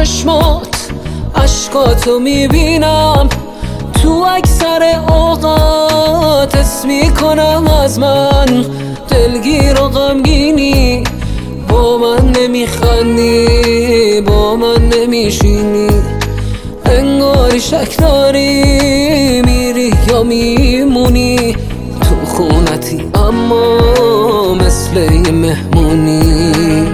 چشمات عشقاتو میبینم، تو اکثر اوقات حس میکنم از من دلگیر و غمگینی. با من نمیخندی، با من نمیشینی، انگاری شک داری میری یا میمونی. تو خونتی اما مثل یه مهمونی.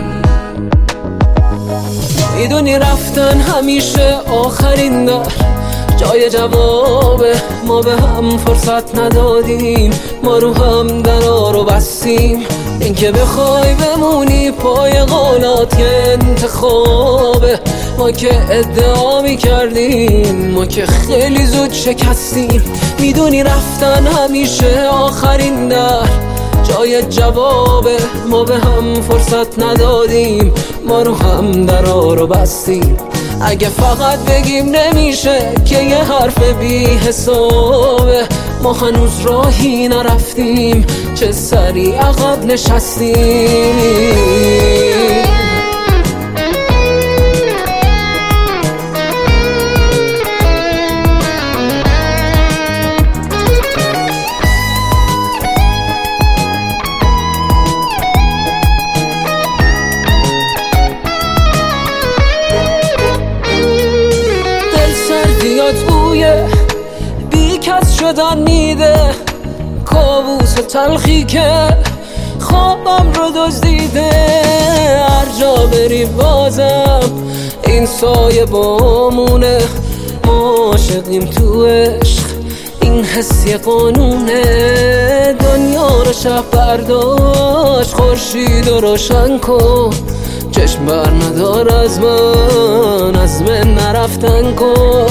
میدونی رفتن همیشه آخرین در، جای جوابه ما به هم فرصت ندادیم، ما رو هم درا رو بستیم. اینکه بخوای بمونی پای قولات یه انتخابه، ما که ادعا میکردیم، ما که خیلی زود شکستیم. میدونی رفتن همیشه آخرین در، جای جوابه ما به هم فرصت ندادیم، ما رو هم درا رو بستیم. اگه فقط بگیم نمیشه که یه حرف بی حسابه، ما هنوز راهی نرفتیم، چه سریع عقب نشستیم. بویه بی کس شدن میده، کابوس تلخی که خوابم رو دزدیده. هر جا بری بازم این سایه بامونه، ما عاشقیم تو عشق، این حس یه قانونه. دنیا رو شب برداشت خورشید رو روشن کن، چشم بر ندار از من نرفتن کن.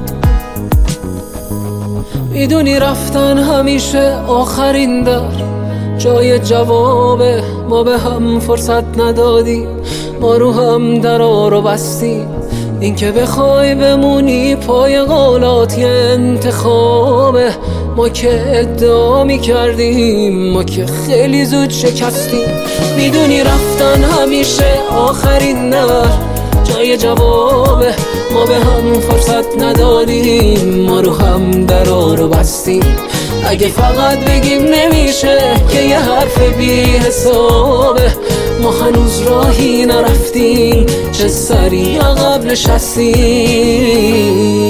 میدونی رفتن همیشه آخرین در، جای جوابه ما به هم فرصت ندادیم، ما رو هم درا رو بستیم. اینکه بخوای بمونی پای قولات یه انتخابه، ما که ادعا میکردیم، ما که خیلی زود شکستیم. میدونی رفتن همیشه آخرین در، جای جوابه ما به هم فرصت ندادیم، ما رو هم درا رو بستیم. اگه فقط بگیم نمیشه که یه حرف بی حسابه، ما هنوز راهی نرفتیم، چه سریع عقب نشستیم.